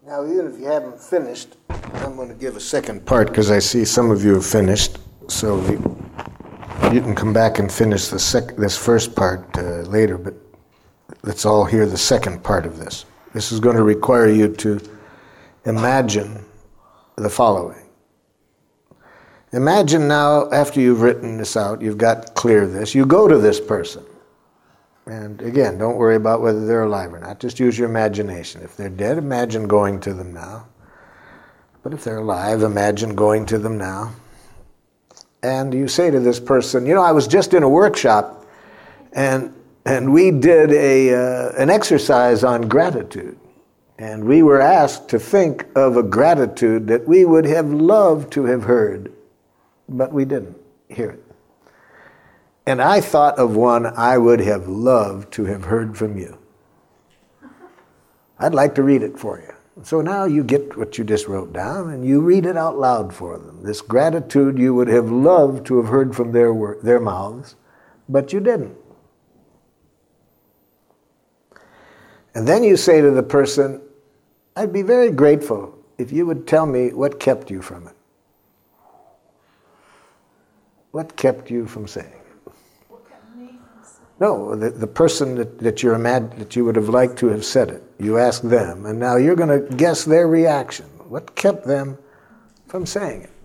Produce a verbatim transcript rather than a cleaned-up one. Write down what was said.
Now, even if you haven't finished, I'm going to give a second part because I see some of you have finished. So you, you can come back and finish the sec- this first part uh, later, but let's all hear the second part of this. This is going to require you to imagine the following. Imagine now, after you've written this out, you've got clear this, you go to this person. And again, don't worry about whether they're alive or not. Just use your imagination. If they're dead, imagine going to them now. But if they're alive, imagine going to them now. And you say to this person, you know, I was just in a workshop, and and we did a uh, an exercise on gratitude. And we were asked to think of a gratitude that we would have loved to have heard, but we didn't hear it. And I thought of one I would have loved to have heard from you. I'd like to read it for you. So now you get what you just wrote down and you read it out loud for them. This gratitude you would have loved to have heard from their wor- their mouths, but you didn't. And then you say to the person, I'd be very grateful if you would tell me what kept you from it. What kept you from saying it? No, the, the person that, that, you're imag- that you would have liked to have said it. You ask them, and now you're going to guess their reaction. What kept them from saying it?